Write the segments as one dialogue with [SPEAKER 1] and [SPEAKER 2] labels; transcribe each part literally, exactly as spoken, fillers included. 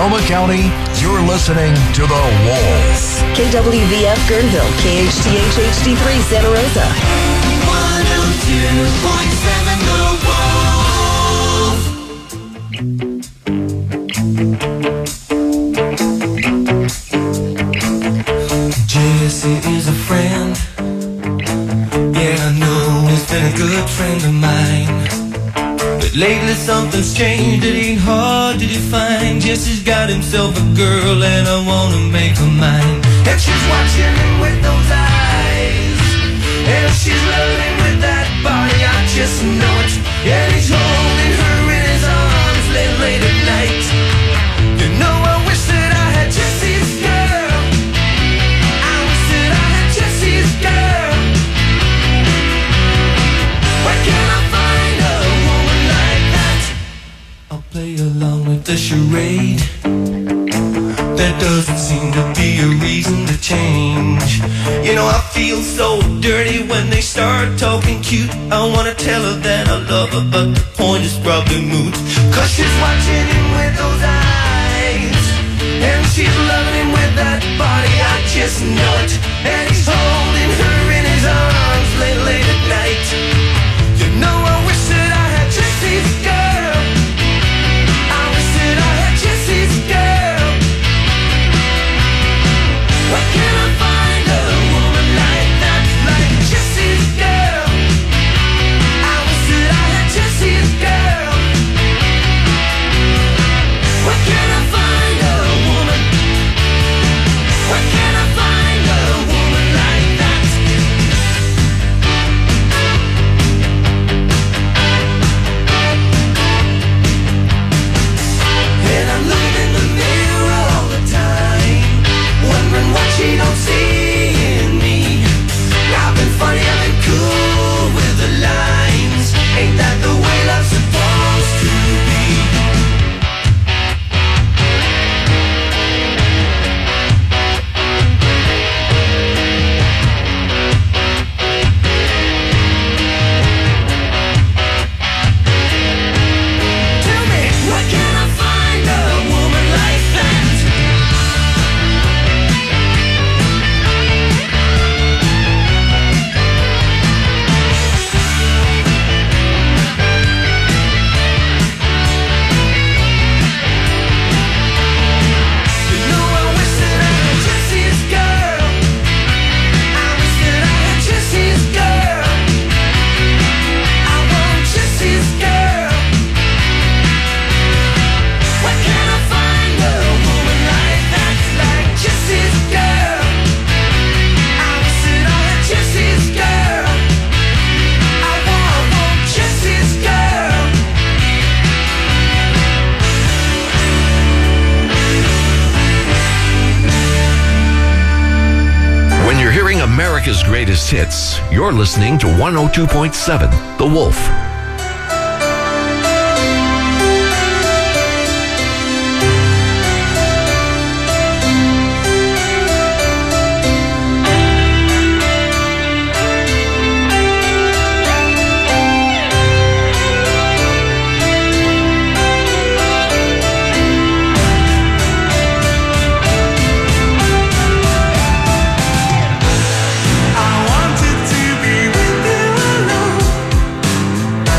[SPEAKER 1] Sonoma County, you're listening to The Wolf.
[SPEAKER 2] K W V F Guerneville, K H T H H D three Santa Rosa.
[SPEAKER 3] one oh two point seven The Wolf. Jesse is a friend. Yeah, I know he's been a good friend of mine. But lately something's changed, it ain't hard to define. Jesse's got himself a girl and I wanna make her mine. And she's watching him with those eyes, and she's loving him with that body, I just know it. And he's holding her in his arms late, late at night. You know I wish that I had Jesse's girl. I wish that I had Jesse's girl. Where can I find a woman like that? I'll play along with the charade. There doesn't seem to be a reason to change. You know I feel so dirty when they start talking cute. I wanna tell her that I love her, but the point is probably moot. Cause she's watching him with those eyes, and she's loving him with that body, I just know it. And he's holding her in his arms late, late at night. You know I wish that I had Jesse's girl. I wish that I had Jesse's girl. Where can I find a woman like that, like Jesse's girl? I wish that I had Jesse's girl. Where can I find a woman? Where can I find a woman like that? And I'm looking in the mirror all the time, wondering what she don't see in me. I've been funny, I've been cool with the lines. Ain't that the way love's supposed to be? Tell me, where can I find a woman like that? You know I wish that I had Jesse's girl. I wish that I had Jesse's girl. I want Jesse's girl. Where can I find a woman like that, like Jesse's girl? I wish that I had Jesse's girl. I want, I want Jesse's girl.
[SPEAKER 1] When you're hearing America's greatest hits, you're listening to one oh two point seven The Wolf.
[SPEAKER 3] I wanted to be with you alone.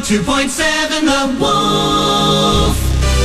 [SPEAKER 3] two point seven The Wolf.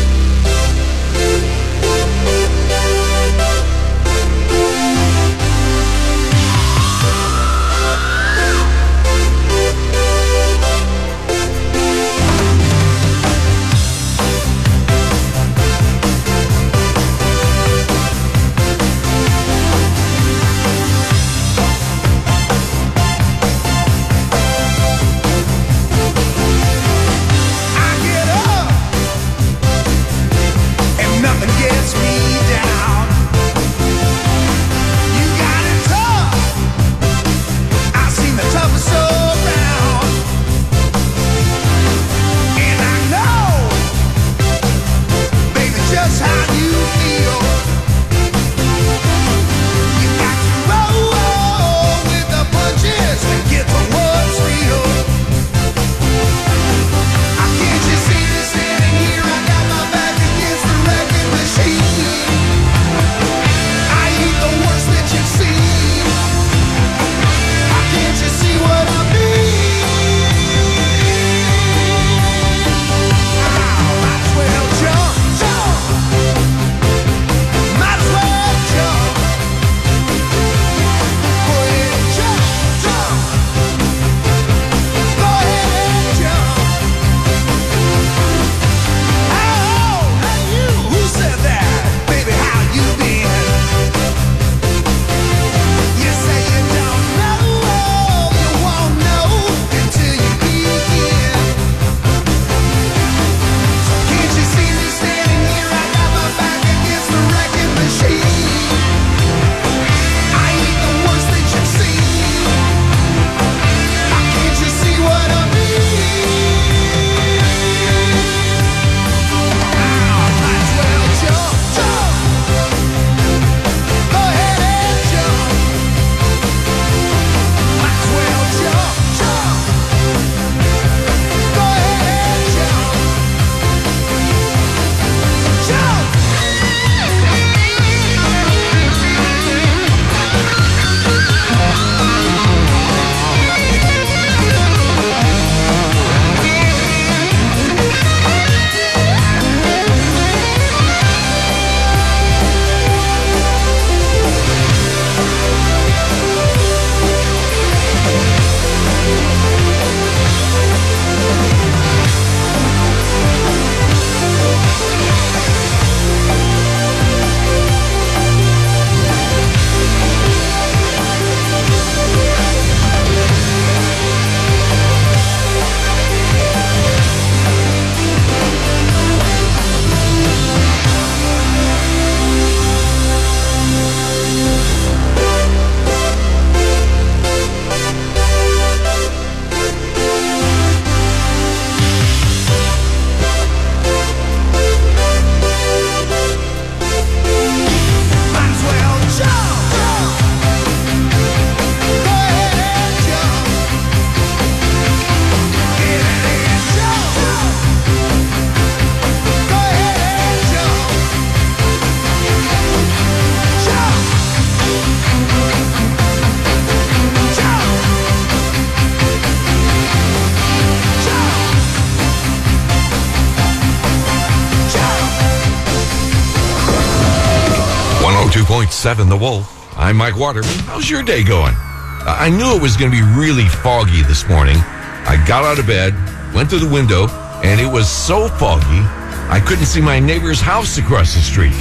[SPEAKER 1] two point seven The Wolf. I'm Mike Waterman. How's your day going? Uh, I knew it was going to be really foggy this morning. I got out of bed, went to the window, and it was so foggy, I couldn't see my neighbor's house across the street.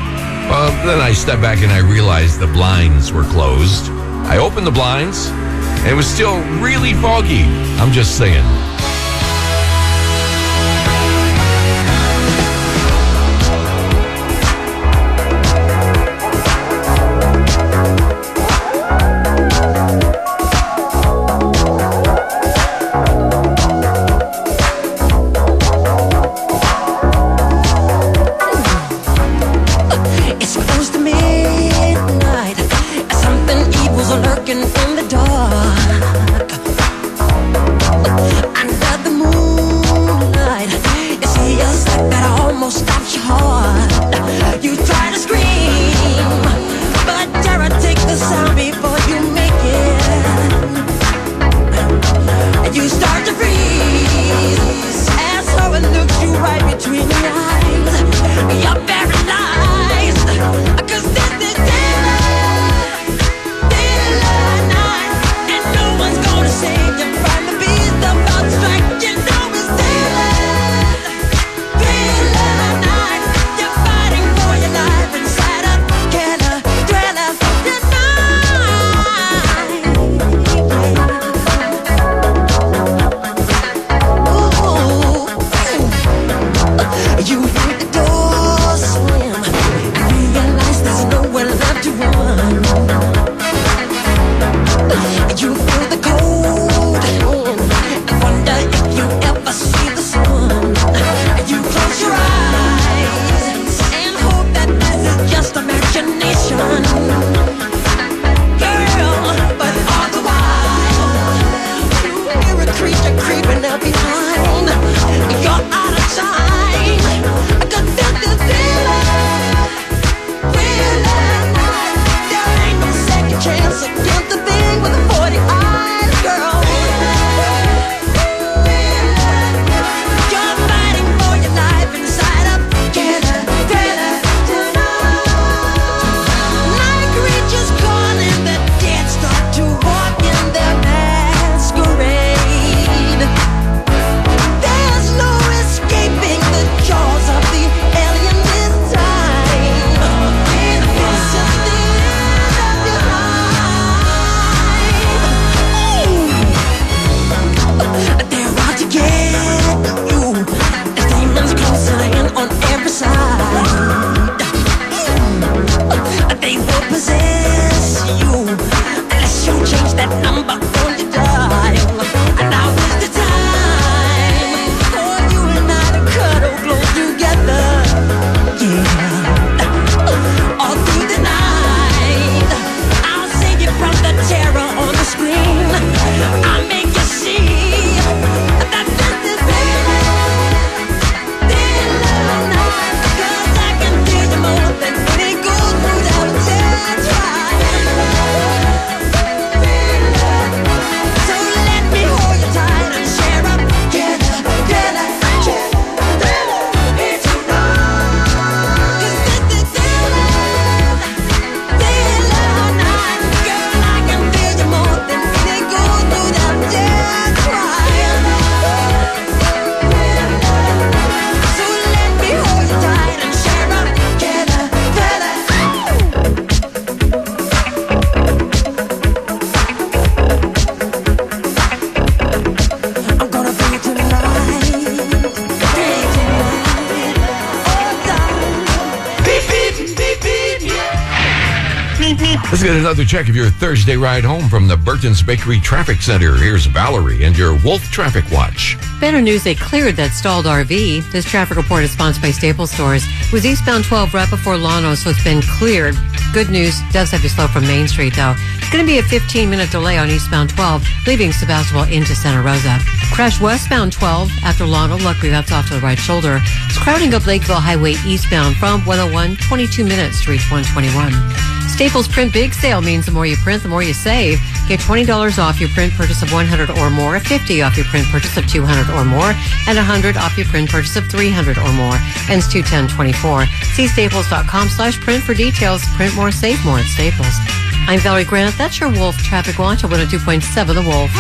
[SPEAKER 1] Uh, then I stepped back and I realized the blinds were closed. I opened the blinds, and it was still really foggy. I'm just saying.
[SPEAKER 4] Lurking in the dark. I
[SPEAKER 1] Let's get another check of your Thursday ride home from the Burton's Bakery Traffic Center. Here's Valerie and your Wolf Traffic Watch.
[SPEAKER 4] Better news, they cleared that stalled R V. This traffic report is sponsored by Staples Stores. It was eastbound twelve right before Lano, so it's been cleared. Good news, does have you slow from Main Street, though. It's going to be a fifteen-minute delay on eastbound twelve, leaving Sebastopol into Santa Rosa. Crash westbound twelve after Lano. Luckily, that's off to the right shoulder. It's crowding up Lakeville Highway eastbound from one oh one, twenty-two minutes to reach one twenty-one. Staples Print Big Sale means the more you print, the more you save. Get twenty dollars off your print purchase of one hundred or more, fifty dollars off your print purchase of two hundred or more, and one hundred dollars off your print purchase of three hundred or more. Ends two ten twenty-four. See staples.com slash print for details. Print more, save more at Staples. I'm Valerie Grant. That's your Wolf Traffic Watch at one oh two point seven The Wolf.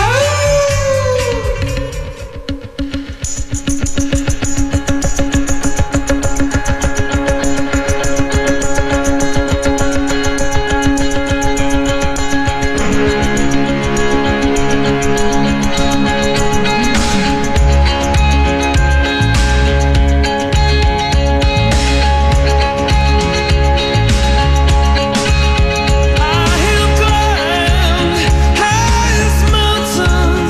[SPEAKER 3] I am grand, highest mountain.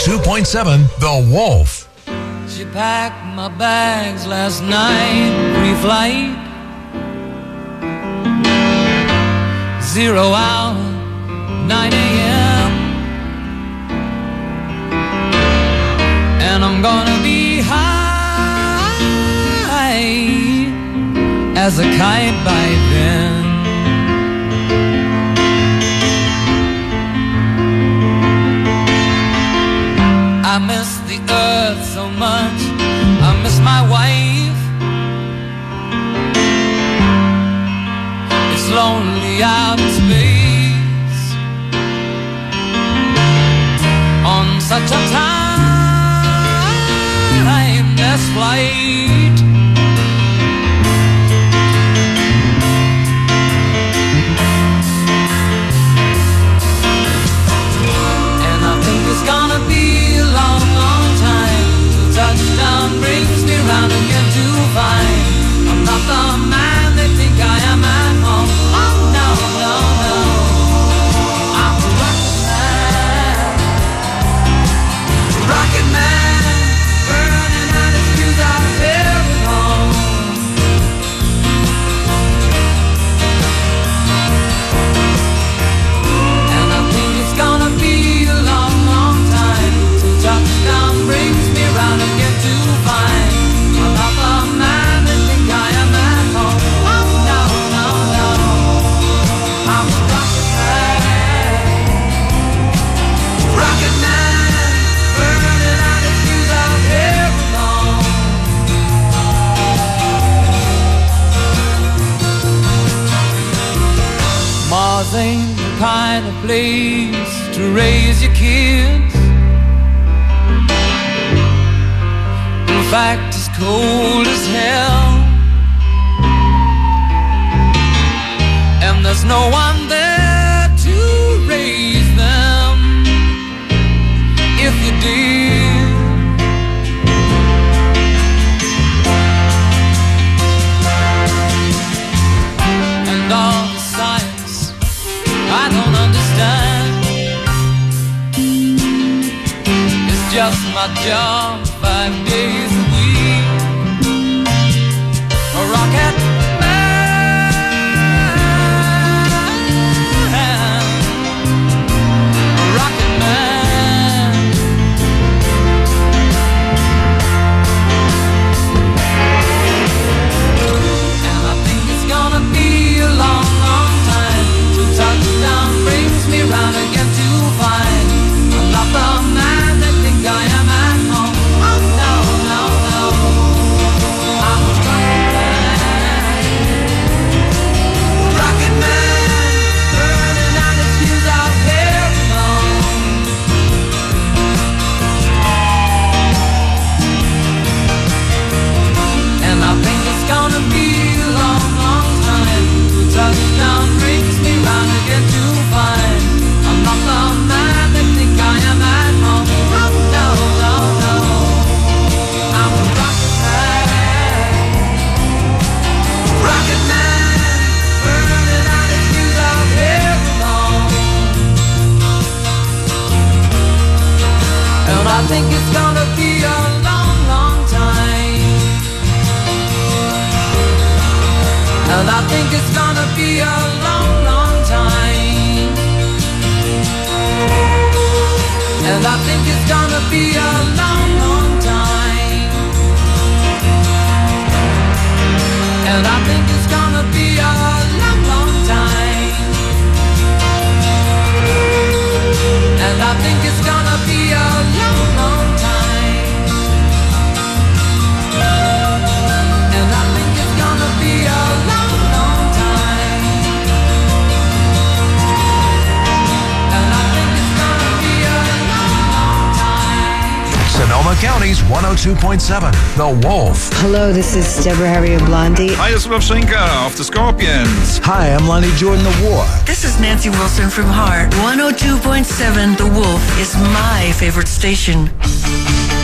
[SPEAKER 5] two point seven The Wolf.
[SPEAKER 3] She packed my bags last night, pre-flight. Zero hour, nine a.m. And I'm gonna be high as a kite by then. I miss the earth so much, I miss my wife. It's lonely out in space on such a timeless flight. And I think it's gonna be a long, long time till touchdown brings me round again to find I'm not the man they think I am at home. Oh no, no, no, I'm a rocket man, rocket man, burning out his fuse out of every home. And I think it's gonna be a long, long time till touchdown brings me round again to find I'm not the man they think I am at home. Oh no, no, no, I'm a rocket man, rocket man, burning out his fuse out of every home. Mars ain't the kind of place to raise your kids. In fact, it's cold as hell, and there's no one there to raise them if you did. And all the science I don't understand, it's just my job five days a week. A rocket man, a rocket man. And I think it's gonna be a long, long time till touchdown brings me round again to find I'm not the man they think I am at home. Oh no, no, no, I'm a rocket man, rocket man, burning out his fuse out of every home. And I think it's gonna be a long, long time till touchdown brings me round again to find I'm not the man they think I am at home. Oh no, no, no, I'm a rocket man, rocket man, burning out his fuse out of every home. And I think it's gonna be a long, long time. And I think it's gonna be a long, long time. And I think it's gonna be a long, long time. And I think it's gonna be a long, long time. And I think it's gonna be a long, long time. And I think it's gonna be a long, long time. And I think it's gonna be a long, long time.
[SPEAKER 5] Sonoma County's one oh two point seven The Wolf.
[SPEAKER 2] Hello, this is Deborah Harrier Blondie.
[SPEAKER 6] Hi, it's Rob Schenker of the Scorpions.
[SPEAKER 5] Hi, I'm Lonnie Jordan The War.
[SPEAKER 7] This is Nancy Wilson from Heart. one oh two point seven The Wolf is my favorite station.